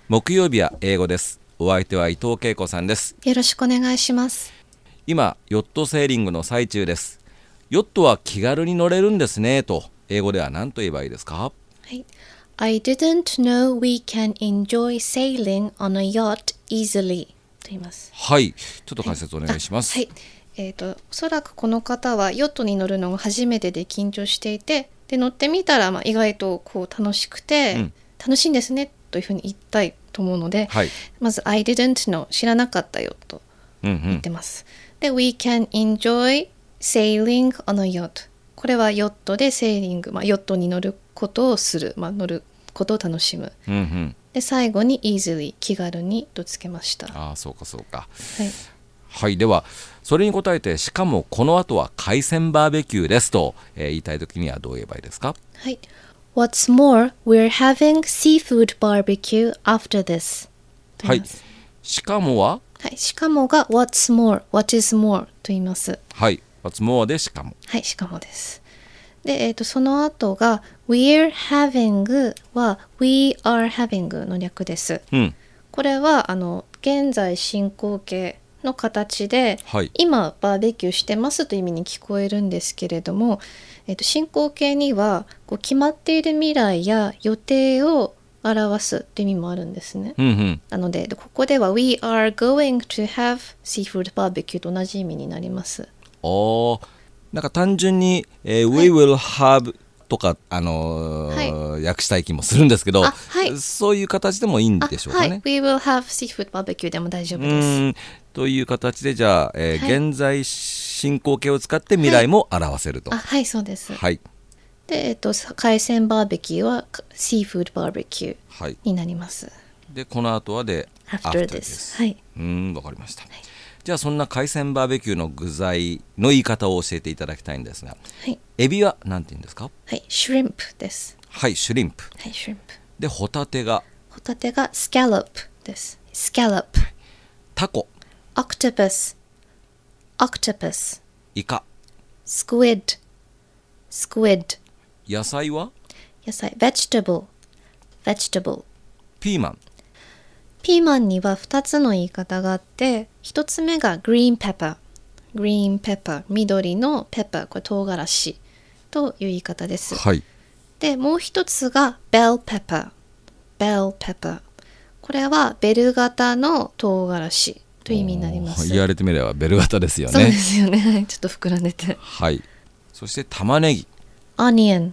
木曜日は英語です。お相手は伊藤恵子さんです。 よろしくお願いします。 今ヨットセーリングの最中です。ヨットは気軽に乗れるんですねと英語では何と言えばいいですか？ はい、I didn't know we can enjoy sailing on a yacht easily と言います。 はい、ちょっと解説お願いします。 はい、おそらくこの方はヨットに乗るのが初めてで緊張していて、で乗ってみたら意外と楽しくて、楽しいんですねというふうに言いたいと思うので、まず I didn't know 知らなかったよと言ってます。で We can enjoy sailing on a yacht、 これはヨットでセーリング、ヨットに乗ることをする、乗ることを楽しむ、で最後に easily 気軽にとつけました。 そうかそうか。 はい、 ではそれに答えて、しかもこの後は海鮮バーベキューですと、言いたいときにはどう言えばいいですか？ はい、What's more, we're having seafood barbecue after this。 はい、しかもは、 はい、しかもが What's more, What is more と言います。 はい、What's more でしかも。はい、 しかもです。で、その後が We're having は We are having の略です。これは現在進行形の形で、今バーベキューしてますという意味に聞こえるんですけれども、進行形には決まっている未来や予定を表すという意味もあるんですね。なのでここでは We are going to have seafood barbecue と同じ意味になります。 なんか単純に、We will have とか、訳したい気もするんですけど、そういう形でもいいんでしょうかね。 We will have seafood barbecue でも大丈夫です。 という形で、じゃあ、現在進行形を使って未来も表せると。 はい、そうです。 はい。 で、海鮮バーベキューはシーフードバーベキューになります。 で、この後はで After です。 わかりました。じゃあそんな海鮮バーベキューの具材の言い方を教えていただきたいんですが、エビは何て言うんですか？ シュリンプです。 シュリンプ。で、ホタテがスキャロップです。スキャロップ。 タコ。 オクトパス。 イカ。 スクイッド。 野菜は？ ベジタブル。 ピーマンには2つの言い方があって、1つ目がグリーンペッパー、緑のペッパー、これ唐辛子という言い方です。で、もう1つがベルペッパー、これはベル型の唐辛子という意味になります。 言われてみればベル型ですよね。 そうですよね。ちょっと膨らんでて。 そして玉ねぎ。 オニオン。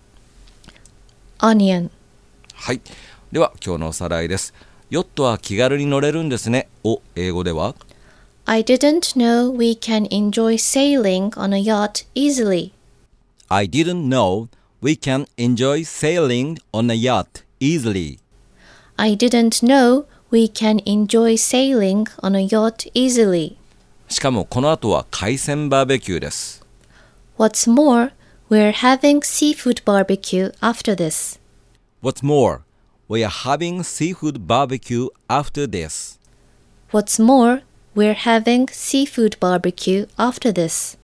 では今日のおさらいです。ヨットは気軽に乗れるんですねを英語では I didn't know we can enjoy sailing on a yacht easily. I didn't know we can enjoy sailing on a yacht easily. I didn't know we can enjoy sailing on a yacht easily. しかもこの後は海鮮バーベキューです。 What's more, we're having seafood barbecue after this. What's more, we are having seafood barbecue after this. What's more, we're having seafood barbecue after this.